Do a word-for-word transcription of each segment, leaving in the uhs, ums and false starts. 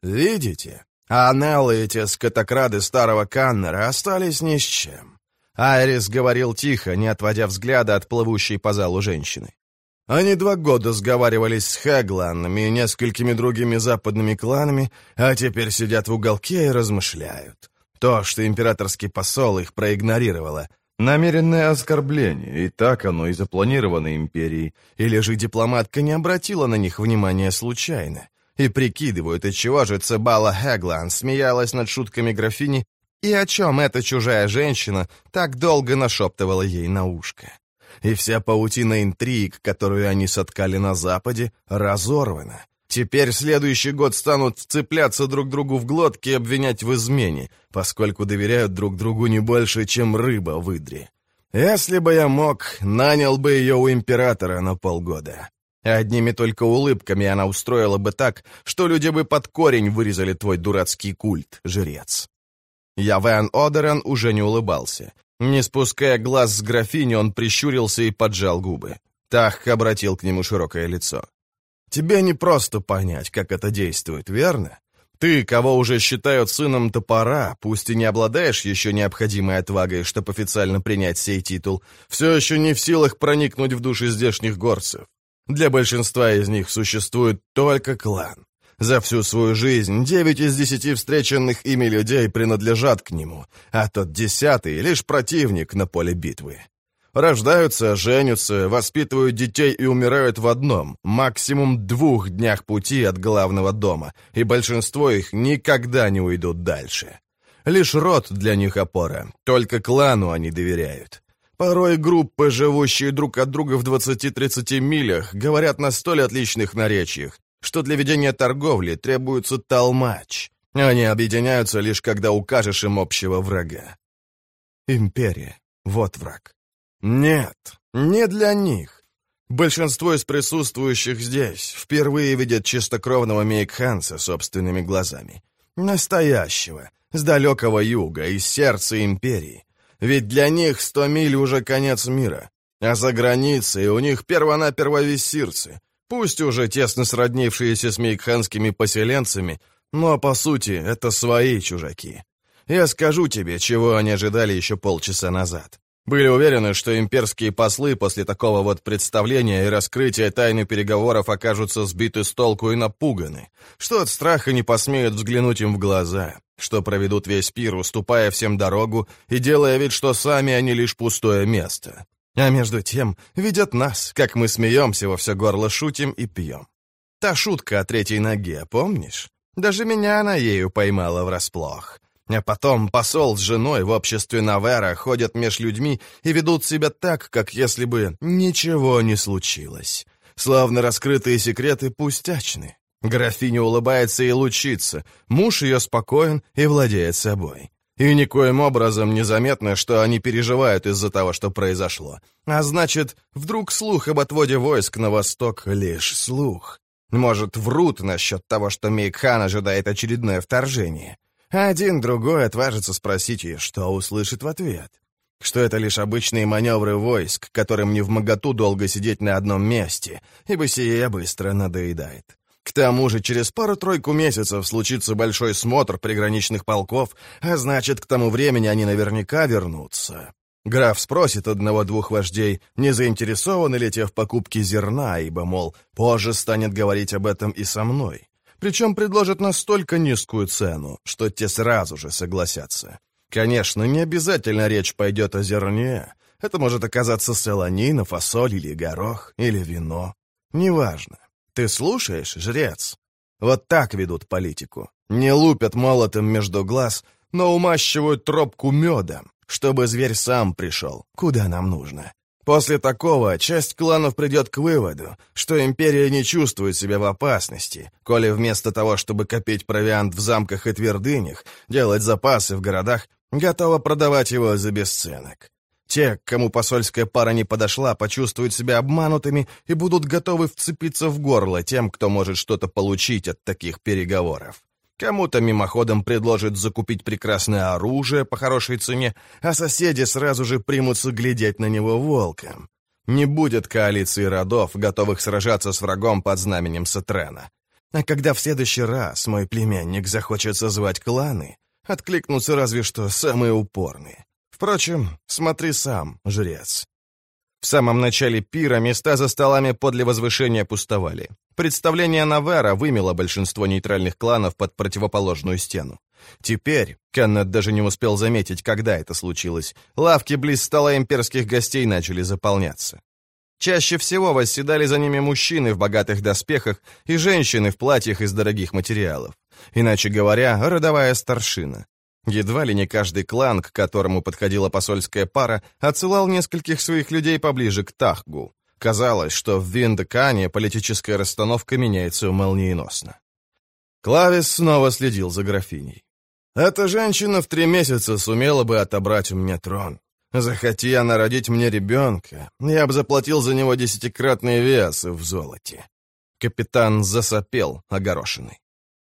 Видите? А Нелл и эти скотокрады старого Каннера остались ни с чем. Айрис говорил тихо, не отводя взгляда от плывущей по залу женщины. Они два года сговаривались с Хэгланами и несколькими другими западными кланами, а теперь сидят в уголке и размышляют. То, что императорский посол их проигнорировало, намеренное оскорбление, и так оно и запланировано империей, или же дипломатка не обратила на них внимания случайно, и прикидывают, отчего же Цебала Хэглан смеялась над шутками графини, и о чем эта чужая женщина так долго нашептывала ей на ушко. И вся паутина интриг, которую они соткали на Западе, разорвана. Теперь следующий год станут цепляться друг другу в глотки и обвинять в измене, поскольку доверяют друг другу не больше, чем рыба в выдре. Если бы я мог, нанял бы ее у императора на полгода. Одними только улыбками она устроила бы так, что люди бы под корень вырезали твой дурацкий культ, жрец. Явен Одерен уже не улыбался. Не спуская глаз с графини, он прищурился и поджал губы. Тах обратил к нему широкое лицо. «Тебе не просто понять, как это действует, верно? Ты, кого уже считают сыном топора, пусть и не обладаешь еще необходимой отвагой, чтобы официально принять сей титул, все еще не в силах проникнуть в души здешних горцев. Для большинства из них существует только клан. За всю свою жизнь девять из десяти встреченных ими людей принадлежат к нему, а тот десятый — лишь противник на поле битвы. Рождаются, женятся, воспитывают детей и умирают в одном, максимум двух днях пути от главного дома, и большинство их никогда не уйдут дальше. Лишь род для них опора, только клану они доверяют. Порой группы, живущие друг от друга в двадцати-тридцати милях, говорят на столь отличных наречиях, что для ведения торговли требуется толмач. Они объединяются лишь когда укажешь им общего врага. Империя — вот враг. Нет, не для них. Большинство из присутствующих здесь впервые видят чистокровного Мейкханса собственными глазами. Настоящего, с далекого юга, из сердца империи. Ведь для них сто миль уже конец мира. А за границей у них перво-наперво виссирцы, пусть уже тесно сроднившиеся с мейкханскими поселенцами, но, по сути, это свои чужаки. Я скажу тебе, чего они ожидали еще полчаса назад. Были уверены, что имперские послы после такого вот представления и раскрытия тайны переговоров окажутся сбиты с толку и напуганы, что от страха не посмеют взглянуть им в глаза, что проведут весь пир, уступая всем дорогу и делая вид, что сами они лишь пустое место. А между тем видят нас, как мы смеемся во все горло, шутим и пьем. Та шутка о третьей ноге, помнишь? Даже меня она ею поймала врасплох. А потом посол с женой в обществе Навера ходят меж людьми и ведут себя так, как если бы ничего не случилось. Словно раскрытые секреты пустячны. Графиня улыбается и лучится, муж ее спокоен и владеет собой. И никоим образом незаметно, что они переживают из-за того, что произошло. А значит, вдруг слух об отводе войск на восток — лишь слух. Может, врут насчет того, что Мейкхан ожидает очередное вторжение. Один-другой отважится спросить ее, что услышит в ответ. Что это лишь обычные маневры войск, которым не вмоготу долго сидеть на одном месте, ибо сие быстро надоедает. К тому же через пару-тройку месяцев случится большой смотр приграничных полков, а значит, к тому времени они наверняка вернутся. Граф спросит одного-двух вождей, не заинтересованы ли те в покупке зерна, ибо, мол, позже станет говорить об этом и со мной. Причем предложат настолько низкую цену, что те сразу же согласятся. Конечно, не обязательно речь пойдет о зерне. Это может оказаться солонина, фасоль или горох, или вино. Неважно. Ты слушаешь, жрец? Вот так ведут политику. Не лупят молотом между глаз, но умащивают тропку медом, чтобы зверь сам пришел, куда нам нужно. После такого часть кланов придет к выводу, что империя не чувствует себя в опасности, коли вместо того, чтобы копить провиант в замках и твердынях, делать запасы в городах, готова продавать его за бесценок. Те, к кому посольская пара не подошла, почувствуют себя обманутыми и будут готовы вцепиться в горло тем, кто может что-то получить от таких переговоров. Кому-то мимоходом предложат закупить прекрасное оружие по хорошей цене, а соседи сразу же примутся глядеть на него волком. Не будет коалиции родов, готовых сражаться с врагом под знаменем Сатрена. А когда в следующий раз мой племянник захочет созвать кланы, откликнутся разве что самые упорные. Впрочем, смотри сам, жрец». В самом начале пира места за столами подле возвышения пустовали. Представление Навера вымело большинство нейтральных кланов под противоположную стену. Теперь, Кеннет даже не успел заметить, когда это случилось, лавки близ стола имперских гостей начали заполняться. Чаще всего восседали за ними мужчины в богатых доспехах и женщины в платьях из дорогих материалов. Иначе говоря, родовая старшина. Едва ли не каждый клан, к которому подходила посольская пара, отсылал нескольких своих людей поближе к Тахгу. Казалось, что в Виндекане политическая расстановка меняется молниеносно. Клавис снова следил за графиней. «Эта женщина в три месяца сумела бы отобрать у меня трон. Захоти она родить мне ребенка, я бы заплатил за него десятикратные весы в золоте». Капитан засопел, огорошенный.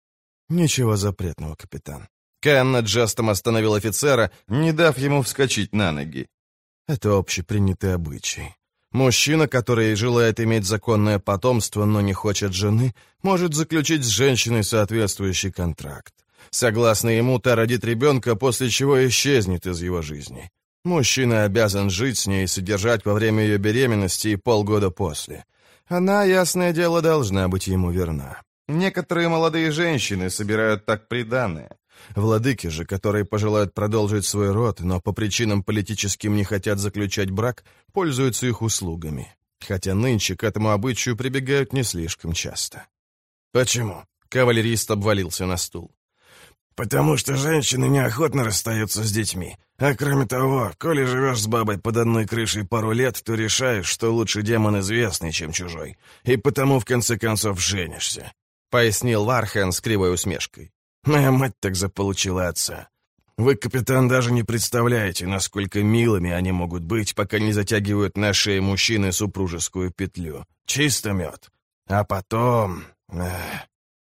«Ничего запретного, капитан». Кеннет жестом остановил офицера, не дав ему вскочить на ноги. «Это общепринятый обычай. Мужчина, который желает иметь законное потомство, но не хочет жены, может заключить с женщиной соответствующий контракт. Согласно ему, та родит ребенка, после чего исчезнет из его жизни. Мужчина обязан жить с ней и содержать во время ее беременности и полгода после. Она, ясное дело, должна быть ему верна. Некоторые молодые женщины собирают так приданое. Владыки же, которые пожелают продолжить свой род, но по причинам политическим не хотят заключать брак, пользуются их услугами. Хотя нынче к этому обычаю прибегают не слишком часто». «Почему?» — кавалерист обвалился на стул. «Потому что женщины неохотно расстаются с детьми. А кроме того, коли живешь с бабой под одной крышей пару лет, то решаешь, что лучше демон известный, чем чужой. И потому, в конце концов, женишься», — пояснил Вархан с кривой усмешкой. «Моя мать так заполучила отца. Вы, капитан, даже не представляете, насколько милыми они могут быть, пока не затягивают на шее мужчины супружескую петлю. Чисто мед. А потом... Эх.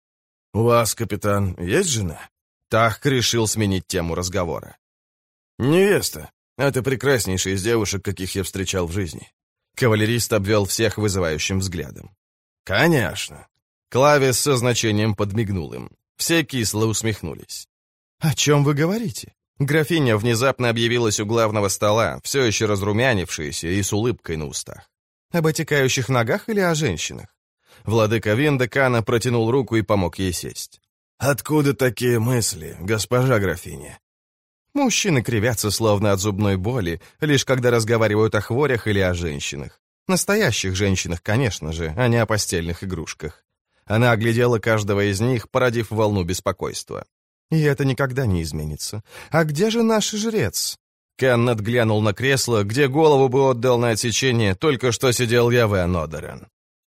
У вас, капитан, есть жена?» Тахк решил сменить тему разговора. «Невеста. Это прекраснейшая из девушек, каких я встречал в жизни». Кавалерист обвел всех вызывающим взглядом. «Конечно». Клавис со значением подмигнул им. Все кисло усмехнулись. «О чем вы говорите?» Графиня внезапно объявилась у главного стола, все еще разрумянившаяся и с улыбкой на устах. «Об отекающих ногах или о женщинах?» Владыка Виндекана протянул руку и помог ей сесть. «Откуда такие мысли, госпожа графиня?» Мужчины кривятся словно от зубной боли, лишь когда разговаривают о хворях или о женщинах. Настоящих женщинах, конечно же, а не о постельных игрушках. Она оглядела каждого из них, породив волну беспокойства. «И это никогда не изменится. А где же наш жрец?» Кеннет глянул на кресло, где голову бы отдал на отсечение, только что сидел Яве Нодерен.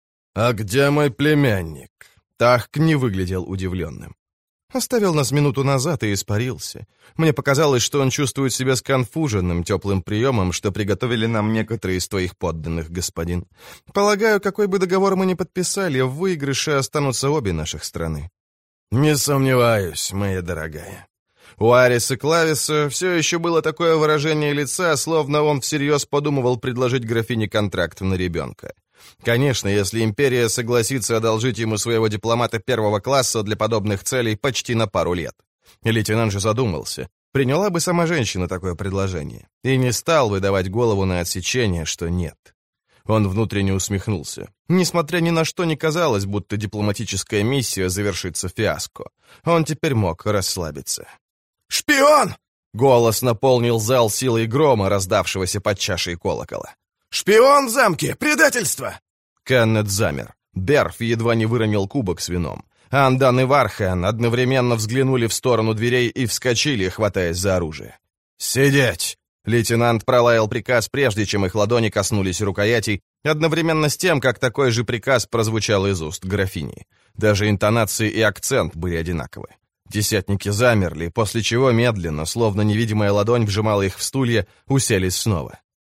«А где мой племянник?» Тахк не выглядел удивленным. «Оставил нас минуту назад и испарился. Мне показалось, что он чувствует себя сконфуженным теплым приемом, что приготовили нам некоторые из твоих подданных, господин. Полагаю, какой бы договор мы ни подписали, в выигрыше останутся обе наших страны». «Не сомневаюсь, моя дорогая». У Ариса Клависа все еще было такое выражение лица, словно он всерьез подумывал предложить графине контракт на ребенка. Конечно, если империя согласится одолжить ему своего дипломата первого класса для подобных целей почти на пару лет. Лейтенант же задумался, приняла бы сама женщина такое предложение, и не стал выдавать голову на отсечение, что нет. Он внутренне усмехнулся. Несмотря ни на что, не казалось, будто дипломатическая миссия завершится фиаско. Он теперь мог расслабиться. «Шпион!» — голос наполнил зал силой грома, раздавшегося под чашей колокола. «Шпион в замке! Предательство!» Кеннет замер. Берф едва не выронил кубок с вином. Андан и Вархан одновременно взглянули в сторону дверей и вскочили, хватаясь за оружие. «Сидеть!» Лейтенант пролаял приказ, прежде чем их ладони коснулись рукоятей, одновременно с тем, как такой же приказ прозвучал из уст графини. Даже интонации и акцент были одинаковы. Десятники замерли, после чего медленно, словно невидимая ладонь вжимала их в стулья, уселись снова.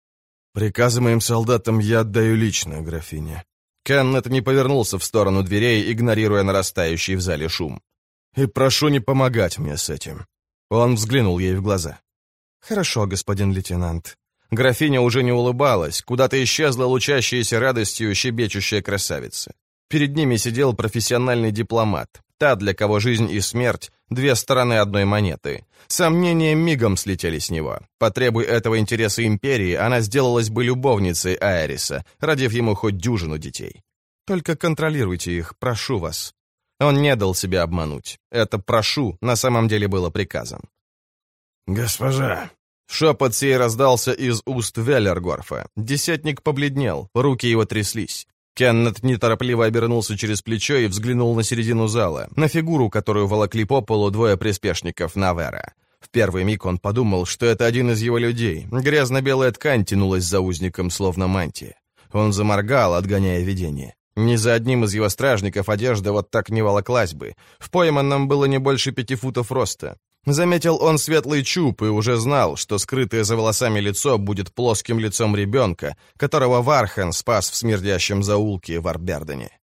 «Приказы моим солдатам я отдаю лично, графиня». Кеннет не повернулся в сторону дверей, игнорируя нарастающий в зале шум. «И прошу не помогать мне с этим». Он взглянул ей в глаза. «Хорошо, господин лейтенант». Графиня уже не улыбалась, куда-то исчезла лучащаяся радостью щебечущая красавица. Перед ними сидел профессиональный дипломат, та, для кого жизнь и смерть — две стороны одной монеты. Сомнения мигом слетели с него. Потребуй этого интереса империи, она сделалась бы любовницей Аэриса, родив ему хоть дюжину детей. Только контролируйте их, прошу вас. Он не дал себя обмануть. Это «прошу» на самом деле было приказом. «Госпожа!» Шепот сей раздался из уст Веллергорфа. Десятник побледнел, руки его тряслись. Кеннет неторопливо обернулся через плечо и взглянул на середину зала, на фигуру, которую волокли по полу двое приспешников Навера. В первый миг он подумал, что это один из его людей. Грязно-белая ткань тянулась за узником, словно мантия. Он заморгал, отгоняя видение. Ни за одним из его стражников одежда вот так не волоклась бы. В пойманном было не больше пяти футов роста. Заметил он светлый чуб и уже знал, что скрытое за волосами лицо будет плоским лицом ребенка, которого Вархан спас в смердящем заулке в Арбердене.